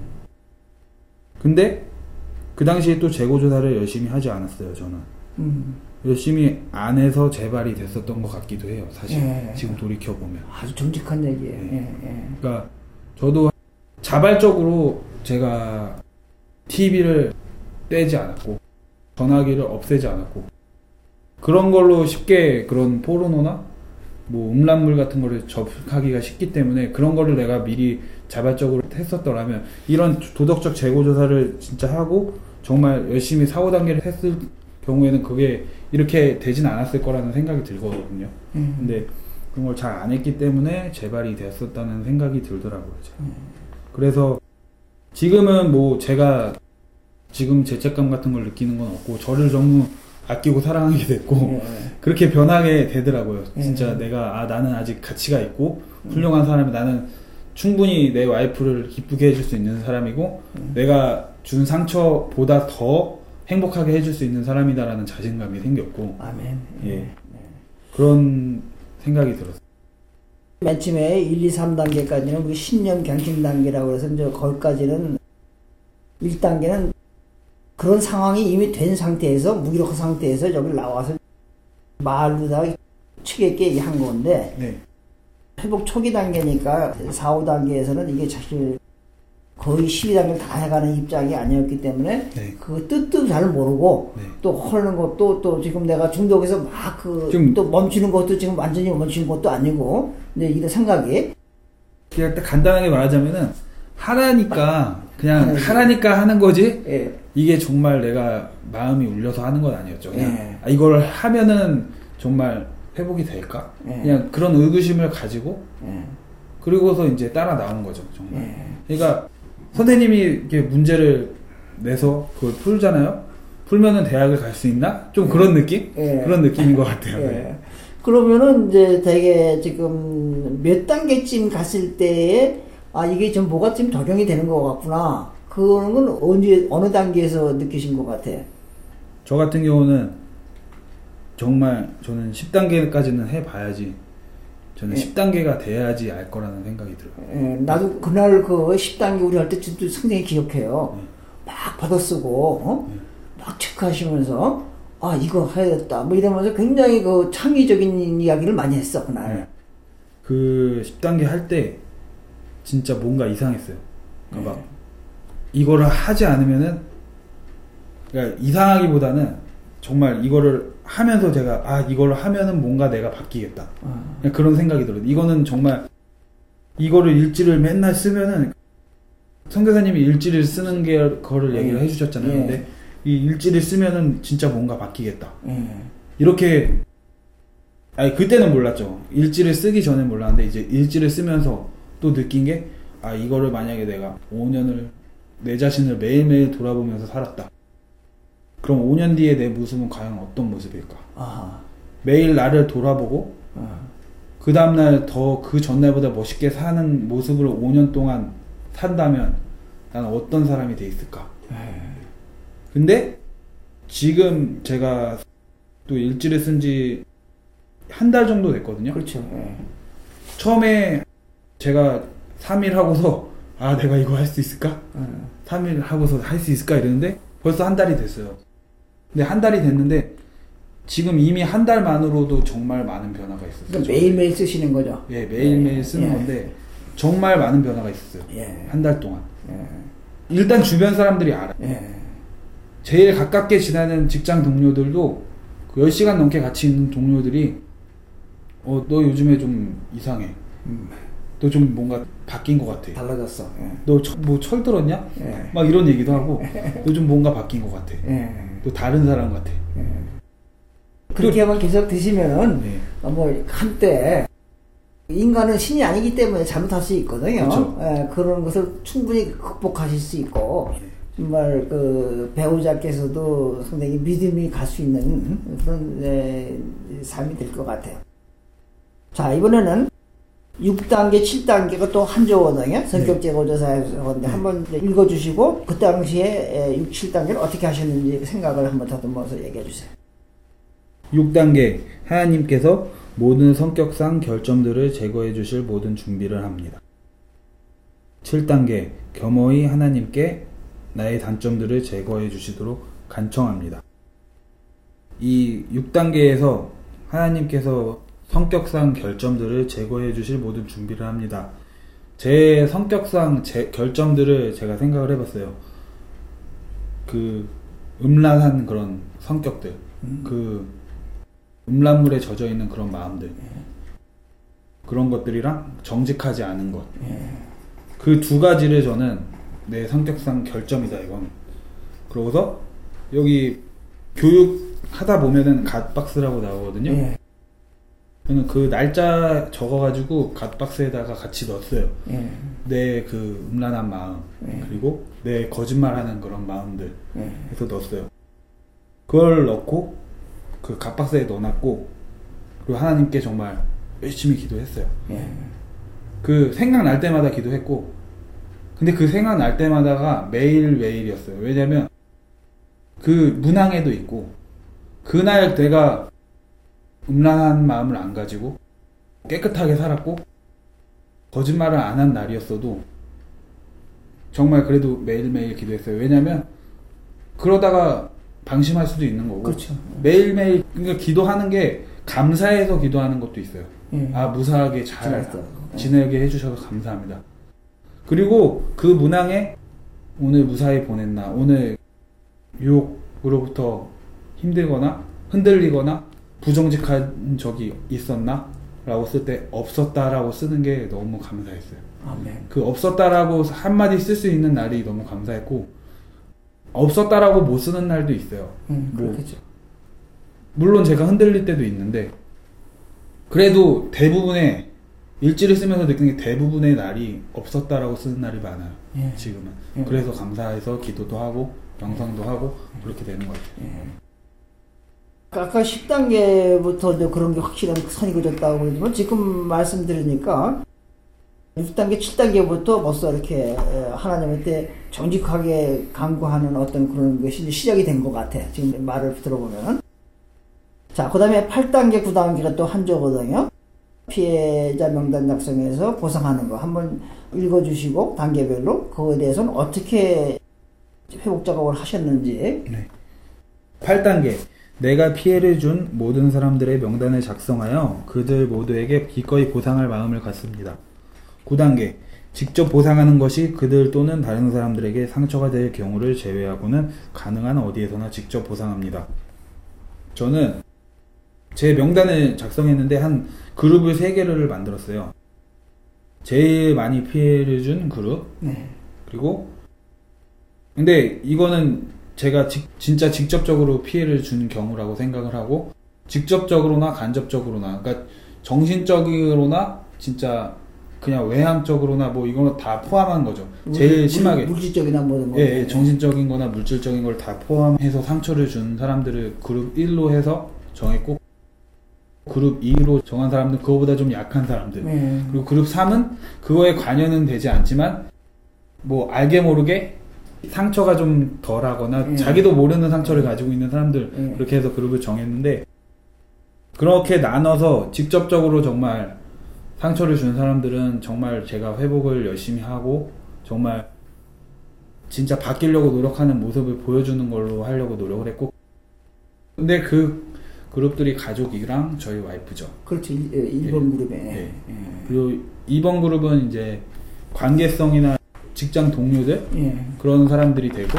근데 그 당시에 또 재고조사를 열심히 하지 않았어요. 저는 열심히 안 해서 재발이 됐었던 것 같기도 해요. 사실 지금 돌이켜보면 아주 정직한 얘기예요. 그러니까 저도 자발적으로 제가 TV를 떼지 않았고 전화기를 없애지 않았고, 그런 걸로 쉽게 그런 포르노나 뭐 음란물 같은 거를 접하기가 쉽기 때문에 그런 거를 내가 미리 자발적으로 했었더라면 이런 도덕적 재고 조사를 진짜 하고 정말 열심히 사후 단계를 했을 경우에는 그게 이렇게 되진 않았을 거라는 생각이 들거든요. 근데 그런 걸 잘 안 했기 때문에 재발이 되었었다는 생각이 들더라고요. 그래서 지금은 뭐 제가 지금 죄책감 같은 걸 느끼는 건 없고, 저를 너무 아끼고 사랑하게 됐고 그렇게 변하게 되더라고요. 진짜 내가 나는 아직 가치가 있고 훌륭한 사람이, 나는 충분히 내 와이프를 기쁘게 해줄 수 있는 사람이고 내가 준 상처보다 더 행복하게 해줄 수 있는 사람이다라는 자신감이 생겼고, 아멘. 예. 그런 생각이 들었어요. 맨 처음에 1, 2, 3단계까지는 우리 신념 경신 단계라고 해서 이제 거기까지는 1단계는 그런 상황이 이미 된 상태에서, 무기력한 상태에서 여기 나와서 말로 다 치겠게 한 건데, 네. 회복 초기 단계니까 4, 5단계에서는 이게 사실 거의 12단계를 다 해가는 입장이 아니었기 때문에 네. 그 뜻도 잘 모르고 네. 또 하는 것도 또 지금 내가 중독에서 막 또 멈추는 것도 지금 완전히 멈추는 것도 아니고, 근데 이런 생각이 그냥 딱 간단하게 말하자면은 하라니까 그냥 하라니까 하는 거지. 예. 이게 정말 내가 마음이 울려서 하는 건 아니었죠. 그냥 예. 이걸 하면은 정말 회복이 될까? 예. 그냥 그런 의구심을 가지고 예. 그리고서 이제 따라 나온 거죠. 정말. 예. 그러니까 선생님이 이렇게 문제를 내서 그걸 풀잖아요. 풀면은 대학을 갈 수 있나? 좀 그런 느낌? 예. 그런 느낌인 것 같아요. 예. 그러면은 이제 되게 지금 몇 단계쯤 갔을 때에 이게 좀 뭐가 좀 적용이 되는 것 같구나. 그런 건 어느 단계에서 느끼신 것 같아요? 저 같은 경우는 정말 저는 10단계까지는 해봐야지, 저는 10단계가 돼야지 알 거라는 생각이 들어요. 예, 나도 그날 그 10단계 우리 할 때 진짜 상당히 기억해요. 막 받아쓰고, 막 체크하시면서, 이거 해야겠다. 뭐 이러면서 굉장히 그 창의적인 이야기를 많이 했어, 그날. 그 10단계 할 때 진짜 뭔가 이상했어요. 그러니까 막 이거를 하지 않으면은, 그러니까 이상하기보다는 정말 이거를 하면서 제가 이거를 하면은 뭔가 내가 바뀌겠다. 그냥 그런 생각이 들어요. 이거는 정말 이거를 일지를 맨날 쓰면은, 선교사님이 일지를 쓰는 거를 얘기를 해주셨잖아요. 근데 이 일지를 쓰면은 진짜 뭔가 바뀌겠다. 이렇게, 그때는 몰랐죠. 일지를 쓰기 전에 몰랐는데 이제 일지를 쓰면서 또 느낀 게, 이거를 만약에 내가 5년을 내 자신을 매일매일 돌아보면서 살았다. 그럼 5년 뒤에 내 모습은 과연 어떤 모습일까? 매일 나를 돌아보고 그 다음날 더 그 전날보다 멋있게 사는 모습으로 5년 동안 산다면 나는 어떤 사람이 돼 있을까? 근데 지금 제가 또 일지를 쓴 지 한 달 정도 됐거든요. 그렇죠. 처음에 제가 3일 하고서 내가 이거 할 수 있을까? 3일 하고서 할 수 있을까? 이랬는데 벌써 한 달이 됐어요. 근데 한 달이 됐는데 지금 이미 한 달만으로도 정말 많은 변화가 있었어요. 그러니까 매일매일 쓰시는 거죠? 예, 매일매일 쓰는 건데 정말 많은 변화가 있었어요. 한 달 동안. 일단 주변 사람들이 알아요. 제일 가깝게 지내는 직장 동료들도 그 10시간 넘게 같이 있는 동료들이 너 요즘에 좀 이상해. 너 좀 뭔가 바뀐 것 같아. 달라졌어. 너 뭐 철들었냐? 막 이런 얘기도 하고 너 좀 뭔가 바뀐 것 같아. 또 다른 사람 같아. 그렇게만 계속 드시면은 뭐 한때 인간은 신이 아니기 때문에 잘못할 수 있거든요. 그렇죠. 그런 것을 충분히 극복하실 수 있고 정말 그 배우자께서도 상당히 믿음이 갈 수 있는 그런 삶이 될 것 같아요. 자, 이번에는 6단계, 7단계가 또 한 조거든요. 성격제고조사에서. 한번 읽어주시고 그 당시에 6, 7단계를 어떻게 하셨는지 생각을 한번 더듬어서 얘기해 주세요. 6단계, 하나님께서 모든 성격상 결점들을 제거해 주실 모든 준비를 합니다. 7단계, 겸허히 하나님께 나의 단점들을 제거해 주시도록 간청합니다. 이 6단계에서 하나님께서 성격상 결점들을 제거해 주실 모든 준비를 합니다. 제 성격상 결점들을 제가 생각을 해봤어요. 음란한 그런 성격들, 그 음란물에 젖어 있는 그런 마음들, 그런 것들이랑 정직하지 않은 것, 그 두 가지를 저는 내 성격상 결점이다 이건. 그러고서 여기 교육 하다 보면은 갓박스라고 나오거든요. 저는 그 날짜 적어가지고 갓박스에다가 같이 넣었어요. 내 그 음란한 마음, 그리고 내 거짓말하는 그런 마음들 해서 넣었어요. 그걸 넣고 그 갓박스에 넣어놨고, 그리고 하나님께 정말 열심히 기도했어요. 그 생각날 때마다 기도했고, 근데 그 생각날 때마다가 매일매일이었어요. 왜냐면 그 문항에도 있고, 그날 내가 음란한 마음을 안 가지고 깨끗하게 살았고 거짓말을 안 한 날이었어도 정말 그래도 매일매일 기도했어요. 왜냐면 그러다가 방심할 수도 있는 거고. 그렇죠. 매일매일 그러니까 기도하는 게 감사해서 기도하는 것도 있어요. 아, 무사하게 잘 지내게 해주셔서 감사합니다. 그리고 그 문항에 오늘 무사히 보냈나, 오늘 유혹으로부터 힘들거나 흔들리거나 부정직한 적이 있었나? 라고 쓸 때 없었다라고 쓰는 게 너무 감사했어요. 아멘. 그 없었다라고 한마디 쓸 수 있는 날이 너무 감사했고, 없었다라고 못 쓰는 날도 있어요. 그렇겠죠. 물론 제가 흔들릴 때도 있는데, 그래도 대부분의 일지를 쓰면서 느끼는 게 대부분의 날이 없었다라고 쓰는 날이 많아요. 지금은. 그래서 감사해서 기도도 하고 명상도 하고 그렇게 되는 것 같아요. 아까 10단계부터 그런 게 확실한 선이 그렸다고 그러지만 지금 말씀드리니까 6단계, 7단계부터 벌써 이렇게 하나님한테 정직하게 간구하는 어떤 그런 것이 시작이 된 것 같아. 지금 말을 들어보면. 자, 그 다음에 8단계, 9단계가 또 한조거든요. 피해자 명단 작성해서 보상하는 거 한번 읽어주시고 단계별로 그거에 대해서는 어떻게 회복 작업을 하셨는지. 네. 8단계. 내가 피해를 준 모든 사람들의 명단을 작성하여 그들 모두에게 기꺼이 보상할 마음을 갖습니다. 9단계. 직접 보상하는 것이 그들 또는 다른 사람들에게 상처가 될 경우를 제외하고는 가능한 어디에서나 직접 보상합니다. 저는 제 명단을 작성했는데 한 그룹을 3개를 만들었어요. 제일 많이 피해를 준 그룹. 그리고 근데 이거는 제가 진짜 직접적으로 피해를 준 경우라고 생각을 하고, 직접적으로나 간접적으로나, 그러니까 정신적으로나 진짜 그냥 외향적으로나 뭐 이거는 다 포함한 거죠. 제일 심하게 물질적이나 뭐든 예, 정신적인 거나 물질적인 걸 다 포함해서 상처를 준 사람들을 그룹 1로 해서 정했고, 그룹 2로 정한 사람들 그거보다 좀 약한 사람들, 그리고 그룹 3은 그거에 관여는 되지 않지만 뭐 알게 모르게 상처가 좀 덜하거나 자기도 모르는 상처를 가지고 있는 사람들, 그렇게 해서 그룹을 정했는데, 그렇게 나눠서 직접적으로 정말 상처를 준 사람들은 정말 제가 회복을 열심히 하고 정말 진짜 바뀌려고 노력하는 모습을 보여주는 걸로 하려고 노력을 했고, 근데 그 그룹들이 가족이랑 저희 와이프죠. 그렇죠. 1번 그룹에. 네. 그리고 2번 그룹은 이제 관계성이나 직장 동료들, 그런 사람들이 되고,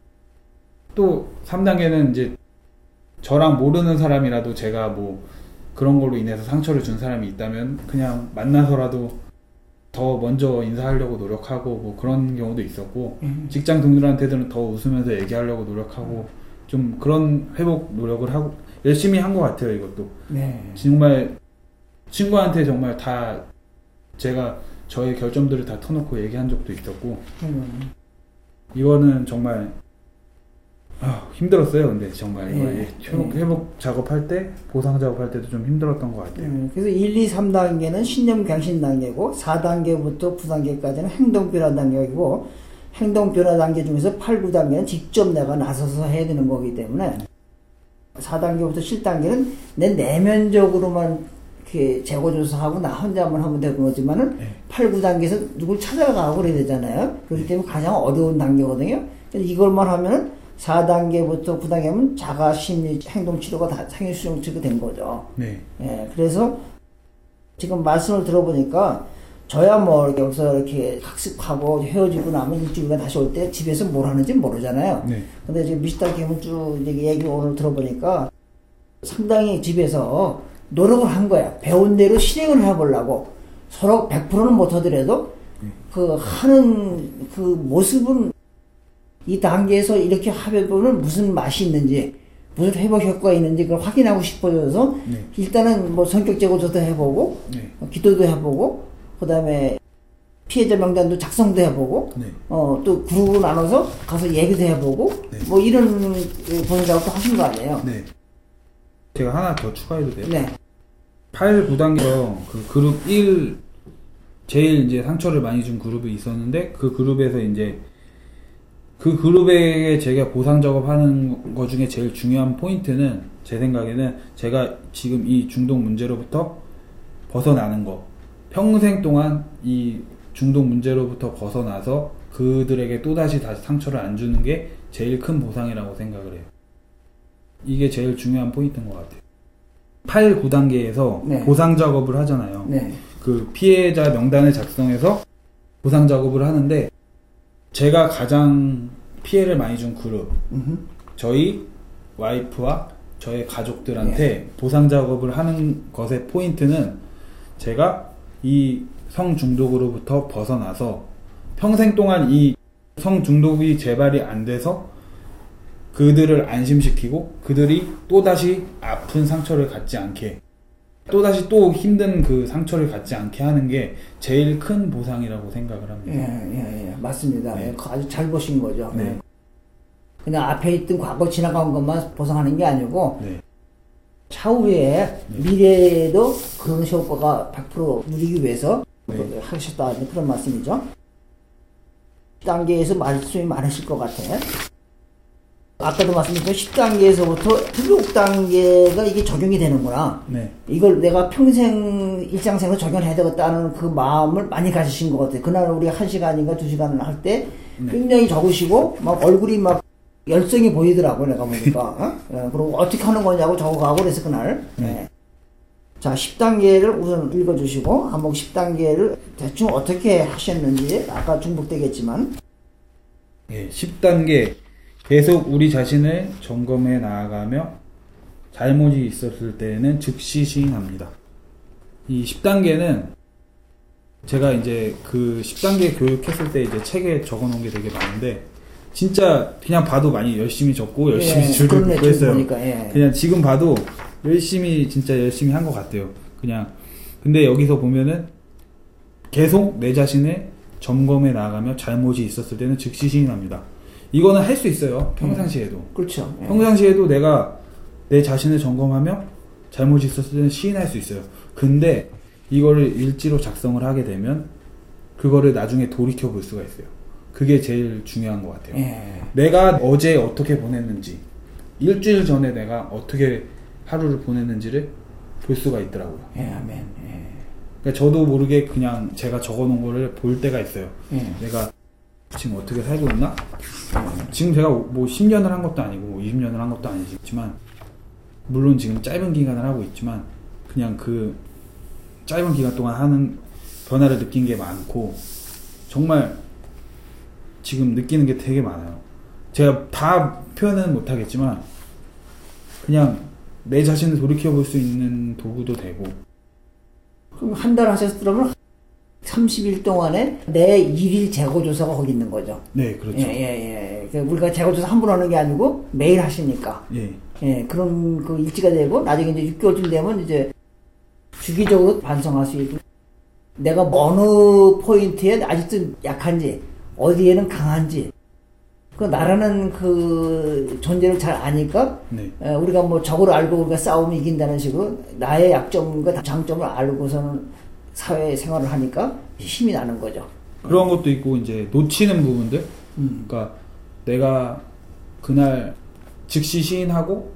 또 3단계는 이제 저랑 모르는 사람이라도 제가 뭐 그런 걸로 인해서 상처를 준 사람이 있다면 그냥 만나서라도 더 먼저 인사하려고 노력하고 뭐 그런 경우도 있었고, 직장 동료한테는 더 웃으면서 얘기하려고 노력하고, 좀 그런 회복 노력을 하고 열심히 한 것 같아요. 이것도 정말 친구한테 정말 다 제가 저의 결점들을 다 터놓고 얘기한 적도 있었고, 이거는 정말 힘들었어요. 근데 정말 이거 회복 작업할 때, 보상 작업할 때도 좀 힘들었던 것 같아요. 그래서 1, 2, 3단계는 신념 갱신 단계고, 4단계부터 9단계까지는 행동 변화 단계이고, 행동 변화 단계 중에서 8, 9단계는 직접 내가 나서서 해야 되는 거기 때문에, 4단계부터 7단계는 내 내면적으로만 이렇게 재고조사하고 나 혼자만 하면 되는 거지만은 8, 9단계에서 누굴 찾아가고 그래야 되잖아요. 그렇기 때문에 가장 어려운 단계거든요. 그래서 이걸만 하면은 4단계부터 9단계면 자가 심리 행동 치료가 다 상해 수정 치료가 된 거죠. 그래서 지금 말씀을 들어보니까 저야 뭐 여기서 이렇게 학습하고 헤어지고 나면 일주일간 다시 올 때 집에서 뭘 하는지 모르잖아요. 네. 근데 지금 미스터 김은 쭉 이제 얘기 오늘 들어보니까 상당히 집에서 노력을 한 거야. 배운 대로 실행을 해보려고. 서로 100%는 못하더라도 그 하는 그 모습은 이 단계에서 이렇게 해보면 무슨 맛이 있는지, 무슨 회복 효과가 있는지 그걸 확인하고 싶어져서 네. 일단은 뭐 성격 제고조도 해보고, 네. 기도도 해보고, 그 다음에 피해자 명단도 작성도 해보고, 네. 또 그룹으로 나눠서 가서 얘기도 해보고, 네. 뭐 이런 보내라고 또 하신 거 아니에요? 네. 제가 하나 더 추가해도 돼요? 네. 8, 9단계에서 그 그룹 1, 제일 이제 상처를 많이 준 그룹이 있었는데, 그 그룹에서 이제, 그 그룹에 제가 보상 작업하는 것 중에 제일 중요한 포인트는, 제 생각에는 제가 지금 이 중독 문제로부터 벗어나는 거. 평생 동안 이 중독 문제로부터 벗어나서 그들에게 또다시 상처를 안 주는 게 제일 큰 보상이라고 생각을 해요. 이게 제일 중요한 포인트인 것 같아요. 8, 9단계에서 네. 보상 작업을 하잖아요. 네. 그 피해자 명단을 작성해서 보상 작업을 하는데, 제가 가장 피해를 많이 준 그룹, 저희 와이프와 저의 가족들한테 보상 작업을 하는 것의 포인트는, 제가 이 성중독으로부터 벗어나서 평생 동안 이 성중독이 재발이 안 돼서 그들을 안심시키고 그들이 또다시 아픈 상처를 갖지 않게, 또다시 또 힘든 그 상처를 갖지 않게 하는 게 제일 큰 보상이라고 생각을 합니다. 예, 맞습니다. 네. 예, 아주 잘 보신 거죠. 네. 예. 그냥 앞에 있던 과거 지나간 것만 보상하는 게 아니고, 네. 차후에 미래에도 그런 효과가 100% 누리기 위해서 네. 하셨다는 그런 말씀이죠. 단계에서 말씀이 많으실 것 같아요. 아까도 말씀드렸지만 10단계에서부터 16단계가 이게 적용이 되는구나. 네. 이걸 내가 평생 일상생활 적용해야 되겠다는 그 마음을 많이 가지신 것 같아요. 그날 우리 1시간인가 2시간을 할 때 굉장히 적으시고 막 얼굴이 막 열성이 보이더라고요. 내가 보니까. 그리고 어떻게 하는 거냐고 적어가고 그래서 그날. 네. 자, 10단계를 우선 읽어주시고 한번 10단계를 대충 어떻게 하셨는지 아까 중복되겠지만. 네, 10단계. 계속 우리 자신을 점검해 나아가며 잘못이 있었을 때에는 즉시 시인합니다. 이 10단계는 제가 이제 그 10단계 교육했을 때 이제 책에 적어 놓은 게 되게 많은데, 진짜 그냥 봐도 많이 열심히 적고 열심히 줄을 긋고 했어요. 보니까, 예. 그냥 지금 봐도 진짜 열심히 한 것 같아요. 그냥. 근데 여기서 보면은 계속 내 자신을 점검해 나아가며 잘못이 있었을 때는 즉시 시인합니다. 이거는 할 수 있어요. 평상시에도. 그렇죠. 예. 평상시에도 내가 내 자신을 점검하며 잘못이 있었을 때는 시인할 수 있어요. 근데 이거를 일지로 작성을 하게 되면 그거를 나중에 돌이켜 볼 수가 있어요. 그게 제일 중요한 것 같아요. 예. 내가 어제 어떻게 보냈는지, 일주일 전에 내가 어떻게 하루를 보냈는지를 볼 수가 있더라고요. 예, 아멘. 예. 그러니까 저도 모르게 그냥 제가 적어놓은 거를 볼 때가 있어요. 예. 내가 지금 어떻게 살고 있나? 지금 제가 뭐 10년을 한 것도 아니고 20년을 한 것도 아니지만, 물론 지금 짧은 기간을 하고 있지만 그냥 그 짧은 기간 동안 하는 변화를 느낀 게 많고, 정말 지금 느끼는 게 되게 많아요. 제가 다 표현은 못하겠지만 그냥 내 자신을 돌이켜 볼 수 있는 도구도 되고. 그럼 한 달 하셨더라면 30일 동안에 내 일일 재고조사가 거기 있는 거죠. 네, 그렇죠. 예. 우리가 재고조사 한 번 하는 게 아니고 매일 하시니까. 예. 예, 그런 그 일지가 되고 나중에 이제 6개월쯤 되면 이제 주기적으로 반성할 수 있고, 내가 어느 포인트에 아직도 약한지, 어디에는 강한지, 그 나라는 그 존재를 잘 아니까, 네. 우리가 뭐 적으로 알고 우리가 싸우면 이긴다는 식으로 나의 약점과 장점을 알고서는 사회 생활을 하니까 힘이 나는 거죠. 그런 것도 있고, 이제 놓치는 부분들. 그러니까 내가 그날 즉시 시인하고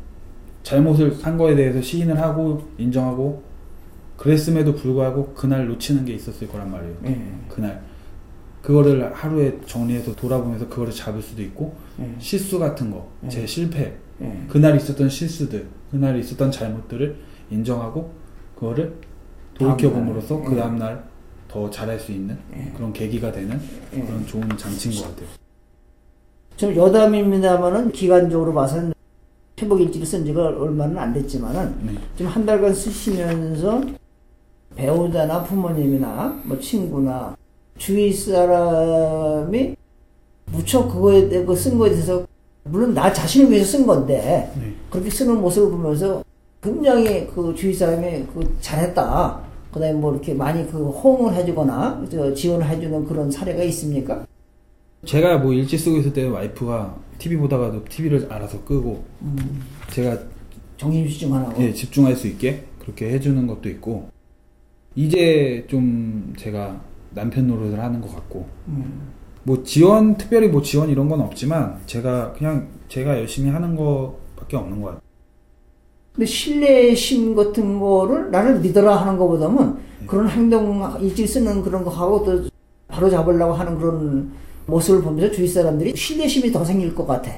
잘못을 한 거에 대해서 시인을 하고 인정하고 그랬음에도 불구하고 그날 놓치는 게 있었을 거란 말이에요. 그날 그거를 하루에 정리해서 돌아보면서 그거를 잡을 수도 있고, 실수 같은 거, 제 실패, 그날 있었던 실수들, 그날 있었던 잘못들을 인정하고 그거를 돌이켜봄으로써 그 다음날 더 잘할 수 있는 그런 계기가 되는 그런 좋은 장치인 것 같아요. 좀 여담입니다만은 기간적으로 봐서는 회복 일지를 쓴 지가 얼마는 안 됐지만은 좀 한 달간 쓰시면서 배우자나 부모님이나 뭐 친구나 주위 사람이 무척 그거에 대해 쓴 거에 대해서 물론 나 자신을 위해서 쓴 건데 그렇게 쓰는 모습을 보면서 굉장히 그 주위 사람이 그 잘했다. 그다음에 뭐 이렇게 많이 그 호응을 해주거나 지원을 해주는 그런 사례가 있습니까? 제가 뭐 일지 쓰고 있을 때 와이프가 TV 보다가도 TV를 알아서 끄고 제가 정신 집중 안 하고 집중할 수 있게 그렇게 해주는 것도 있고 이제 좀 제가 남편 노릇을 하는 것 같고 뭐 지원 특별히 뭐 지원 이런 건 없지만 제가 그냥 제가 열심히 하는 거밖에 없는 것 같아요. 근데 신뢰심 같은 거를 나를 믿어라 하는 것보다는 그런 행동 일찍 쓰는 그런 거 하고 또 바로 잡으려고 하는 그런 모습을 보면서 주위 사람들이 신뢰심이 더 생길 것 같아.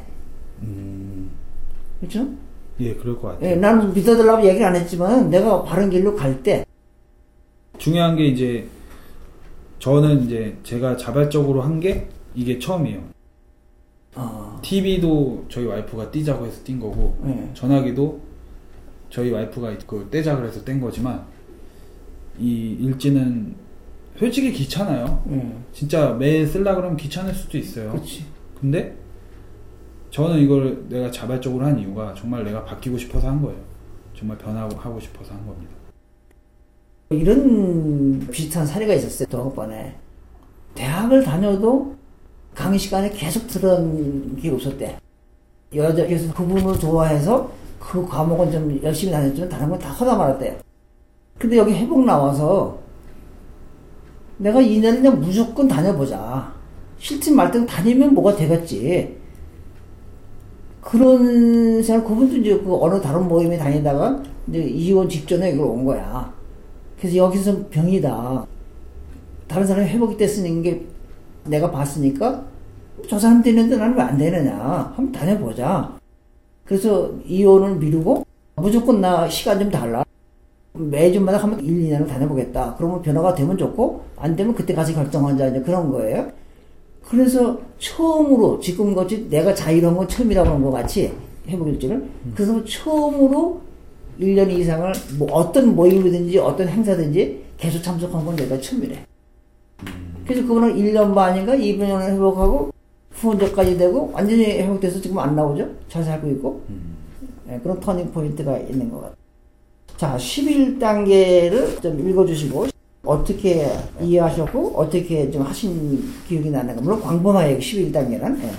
그렇죠? 예, 그럴 것 같아요. 예, 나는 믿어달라고 얘기를 안 했지만 내가 바른 길로 갈 때 중요한 게 이제 저는 이제 제가 자발적으로 한 게 이게 처음이에요. TV도 저희 와이프가 띄자고 해서 띈 거고 전화기도 저희 와이프가 그걸 떼자 그래서 뗀 거지만 이 일지는 솔직히 귀찮아요. 진짜 매일 쓰려고 그러면 귀찮을 수도 있어요. 그렇지. 근데 저는 이걸 내가 자발적으로 한 이유가 정말 내가 바뀌고 싶어서 한 거예요. 정말 변하고 싶어서 한 겁니다. 이런 비슷한 사례가 있었어요. 도학번에 대학을 다녀도 강의 시간에 계속 들은 게 없었대. 여자께서 그분을 좋아해서 그 과목은 좀 열심히 다녔지만 다른 건 다 하다 말았대요. 근데 여기 회복 나와서 내가 2년을 그냥 무조건 다녀보자. 싫든 말든 다니면 뭐가 되겠지. 그런 생각, 그분도 이제 그 어느 다른 모임에 다니다가 이제 이혼 직전에 여기로 온 거야. 그래서 여기서 병이다. 다른 사람이 회복이 됐으니 게 내가 봤으니까 저 사람 되는데 나는 왜 안 되느냐. 한번 다녀보자. 그래서 이혼을 미루고 무조건 나 시간 좀 달라. 매주마다 한번 1, 2년을 다녀보겠다. 그러면 변화가 되면 좋고 안 되면 그때 가서 결정하자. 이제 그런 거예요. 그래서 처음으로 지금같이 내가 자유로운 건 처음이라고 하는 것 같이 회복일지를 그래서 처음으로 1년 이상을 뭐 어떤 모임이든지 어떤 행사든지 계속 참석한 건 내가 처음이래. 그래서 그거는 1년 반인가 2년을 회복하고 후원자까지 되고 완전히 회복돼서 지금 안 나오죠? 잘 살고 있고. 네, 그런 터닝 포인트가 있는 것 같아요. 자, 11단계를 좀 읽어주시고 어떻게 이해하셨고 어떻게 좀 하신 기억이 나는가. 물론 광범하게 11단계란. 네.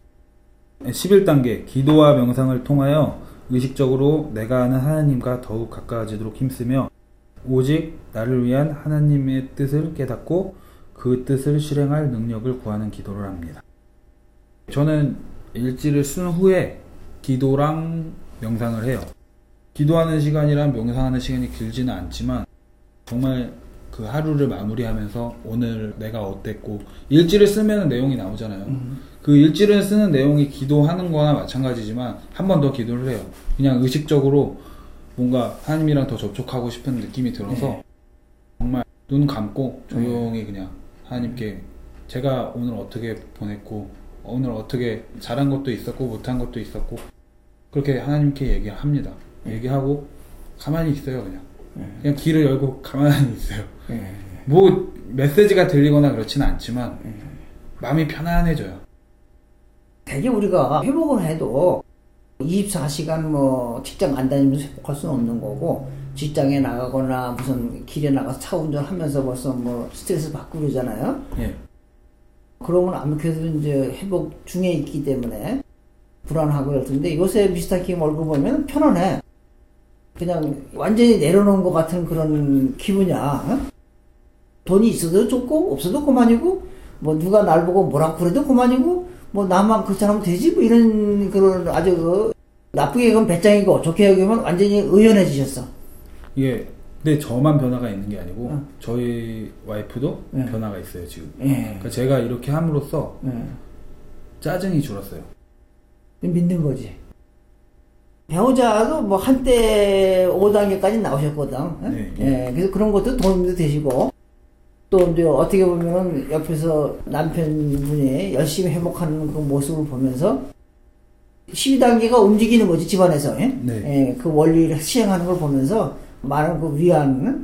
11단계 기도와 명상을 통하여 의식적으로 내가 아는 하나님과 더욱 가까워지도록 힘쓰며 오직 나를 위한 하나님의 뜻을 깨닫고 그 뜻을 실행할 능력을 구하는 기도를 합니다. 저는 일지를 쓴 후에 기도랑 명상을 해요. 기도하는 시간이랑 명상하는 시간이 길지는 않지만 정말 그 하루를 마무리하면서 오늘 내가 어땠고 일지를 쓰면 내용이 나오잖아요. 그 일지를 쓰는 내용이 기도하는 거나 마찬가지지만 한 번 더 기도를 해요. 그냥 의식적으로 뭔가 하나님이랑 더 접촉하고 싶은 느낌이 들어서 정말 눈 감고 조용히 그냥 하나님께 제가 오늘 어떻게 보냈고 오늘 어떻게 잘한 것도 있었고 못한 것도 있었고 그렇게 하나님께 얘기합니다. 얘기하고 가만히 있어요. 그냥 귀를 열고 가만히 있어요. 뭐 메시지가 들리거나 그렇지는 않지만 마음이 편안해져요. 되게 우리가 회복을 해도 24시간 뭐 직장 안 다니면서 회복할 수는 없는 거고 직장에 나가거나 무슨 길에 나가서 차 운전하면서 벌써 뭐 스트레스 받고 그러잖아요. 예. 그러면 아무래도 이제 회복 중에 있기 때문에 불안하고 이럴 텐데 요새 미스터킴 얼굴 보면 편안해. 그냥 완전히 내려놓은 것 같은 그런 기분이야. 어? 돈이 있어도 좋고 없어도 그만이고 뭐 누가 날 보고 뭐라고 그래도 그만이고 뭐 나만 그렇게 하면 되지 뭐 이런 그런 아주 그 나쁘게 여기면 배짱이고 좋게 여기면 완전히 의연해지셨어. 예. 근데 저만 변화가 있는 게 아니고 저희 와이프도 변화가 있어요 지금. 그러니까 제가 이렇게 함으로써 짜증이 줄었어요. 믿는 거지. 배우자도 뭐 한때 5단계까지 나오셨거든. 네. 예, 그래서 그런 것도 도움도 되시고 또 이제 어떻게 보면은 옆에서 남편분이 열심히 회복하는 그 모습을 보면서 12단계가 움직이는 거지, 집안에서. 예? 네. 예, 그 원리를 시행하는 걸 보면서 많은 그 위안,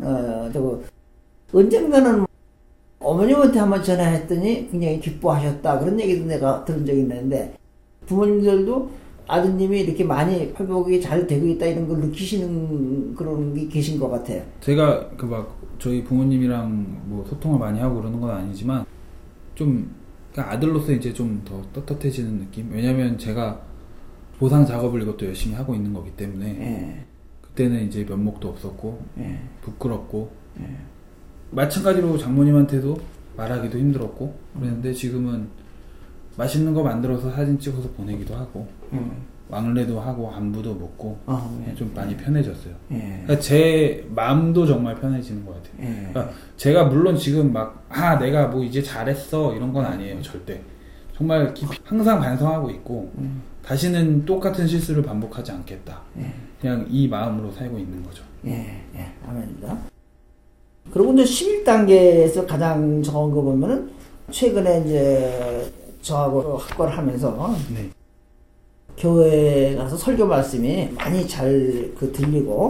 언젠가는 어머님한테 한번 전화했더니 굉장히 기뻐하셨다. 그런 얘기도 내가 들은 적이 있는데, 부모님들도 아드님이 이렇게 많이 회복이 잘 되고 있다 이런 걸 느끼시는 그런 게 계신 것 같아요. 제가 그 막 저희 부모님이랑 뭐 소통을 많이 하고 그러는 건 아니지만 좀 그러니까 아들로서 이제 좀 더 떳떳해지는 느낌? 왜냐면 제가 보상 작업을 이것도 열심히 하고 있는 거기 때문에 예. 그때는 이제 면목도 없었고 예. 부끄럽고 예. 마찬가지로 장모님한테도 말하기도 힘들었고 그랬는데 지금은 맛있는 거 만들어서 사진 찍어서 보내기도 하고 왕래도 하고 안부도 묻고 예. 좀 많이 편해졌어요. 예. 그러니까 제 마음도 정말 편해지는 것 같아요. 예. 그러니까 제가 물론 지금 막 내가 뭐 이제 잘했어 이런 건 아니에요. 절대. 정말 깊이 항상 반성하고 있고 다시는 똑같은 실수를 반복하지 않겠다. 그냥 이 마음으로 살고 있는 거죠. 예. 예. 아멘입니다. 그리고 이제 11단계에서 가장 적은 거 보면은 최근에 이제 저하고 학과를 하면서 네. 교회에 가서 설교 말씀이 많이 잘 들리고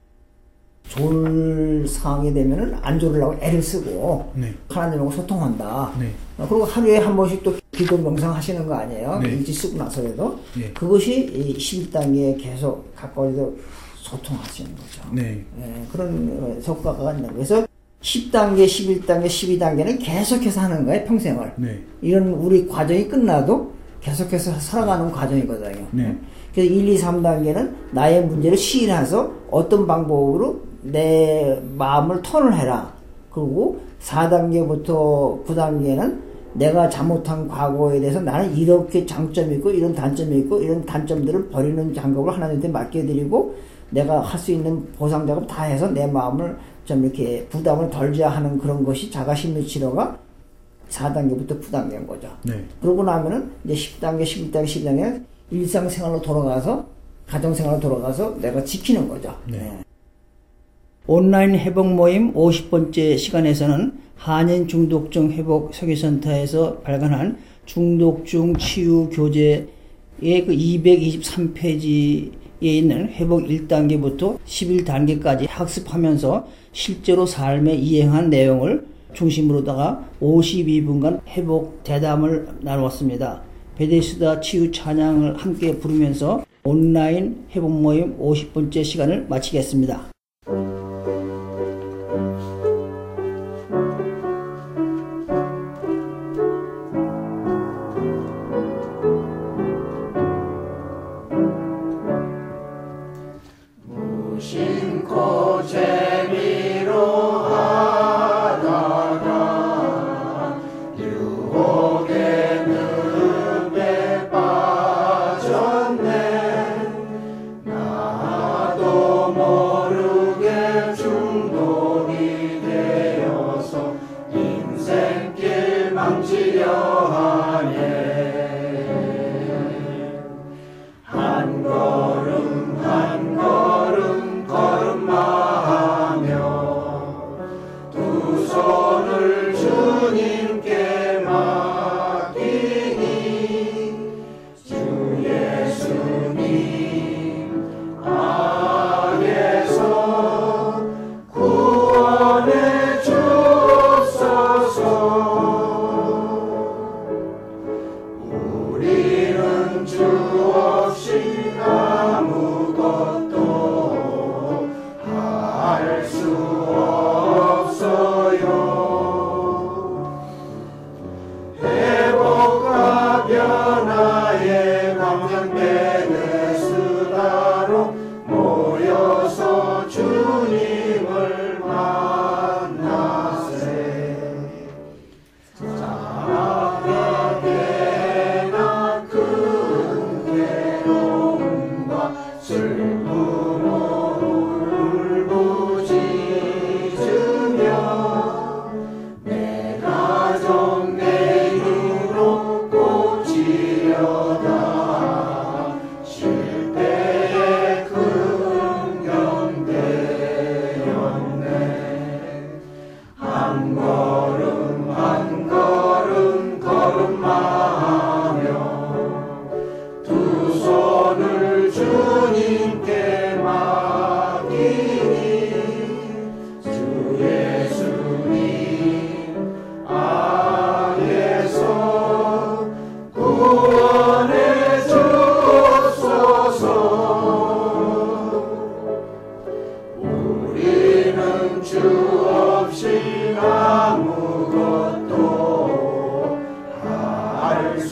좋을 상황이 되면은 안 좋으려고 애를 쓰고 네. 하나님하고 소통한다. 네. 그리고 하루에 한 번씩 또 기도 명상 하시는 거 아니에요? 네. 일지 쓰고 나서라도 네. 그것이 이 11단계에 계속 가까이서 소통하시는 거죠. 네. 예, 그런 효과가 있는 거예요. 그래서 10단계, 11단계, 12단계는 계속해서 하는 거예요, 평생을. 네. 이런 우리 과정이 끝나도 계속해서 살아가는 과정이거든요. 네. 그래서 1, 2, 3단계는 나의 문제를 시인해서 어떤 방법으로 내 마음을 턴을 해라. 그리고 4단계부터 9단계는 내가 잘못한 과거에 대해서 나는 이렇게 장점이 있고 이런 단점이 있고 이런 단점들을 버리는 작업을 하나님한테 맡겨드리고 내가 할 수 있는 보상 작업 다 해서 내 마음을 좀 이렇게 부담을 덜자 하는 그런 것이 자가심리치료가 4단계부터 9단계인 거죠. 네. 그러고 나면은 이제 10단계, 11단계, 12단계 일상생활로 돌아가서 가정생활로 돌아가서 내가 지키는 거죠. 네. 네. 온라인 회복 모임 50번째 시간에서는 한인 중독증 회복 설계센터에서 발간한 중독증 치유 교재의 그 223페이지에 있는 회복 1단계부터 11단계까지 학습하면서 실제로 삶에 이행한 내용을 중심으로다가 52분간 회복 대담을 나누었습니다. 베데스다 치유 찬양을 함께 부르면서 온라인 회복 모임 50번째 시간을 마치겠습니다. 무심코 재미로 하다가 유혹의 늪에 빠졌네. 나도 모르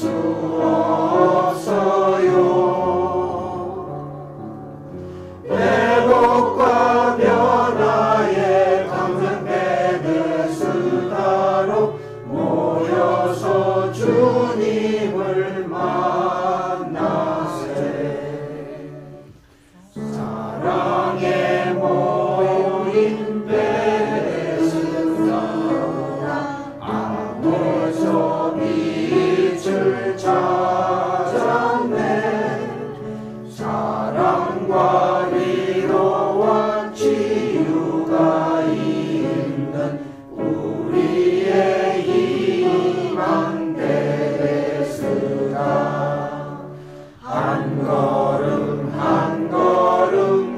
수 없어요. 회복과 변화의 강산 베데스다로 모여서 주님을 만나세. 사랑의 모임 베데스다 앞에서 빛을 찾았네. 사랑과 위로와 치유가 있는 우리의 희망 베데스다. 한 걸음 한 걸음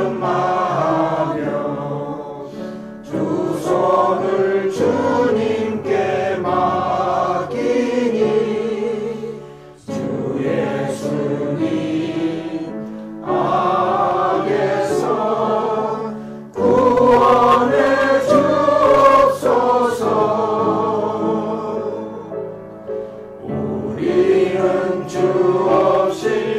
걸음하며 두 손을 주님께 맡기니 주 예수님 악에서 구원해 주옵소서. 우리는 주 없이